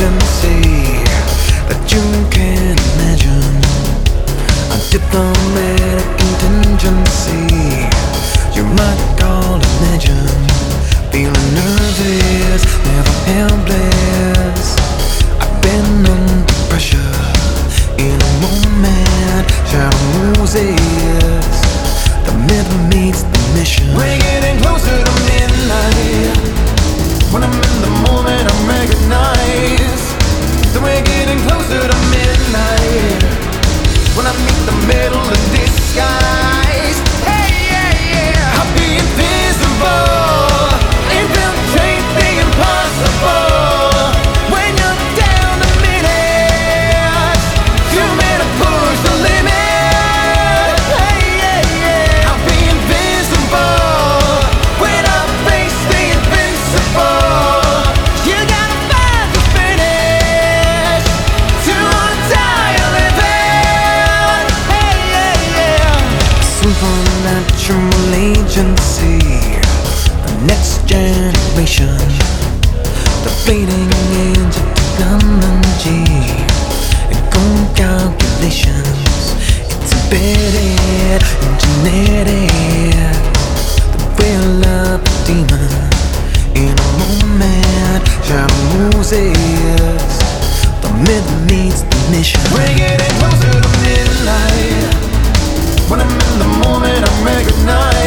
agency that you can imagine. A diplomatic contingency you might call a legend. Feeling nervous, never helpless. I've been under pressure in a moment. Shadow Moses, the myth meets the mission. We're getting closer to midnight. When I'm in the moment, I'm recognized. So we're getting closer to midnight. When I meet the middle of disguise. Hey, yeah, yeah. I'll be invisible, infiltrate the impossible. When you're down to minutes, you better push the limit. Hey, yeah, yeah. I'll be invisible when I face the invincible. You gotta find the finish to untie a living. Hey, yeah, yeah. Supernatural agency, the next generation, the fleeting age of technology, and cold calculations. It's embedded in genetic. The will of the demon in a moment. Shadow Moses, the myth meets the mission. We're getting closer to midnight. When I'm in the moment, I'm recognized.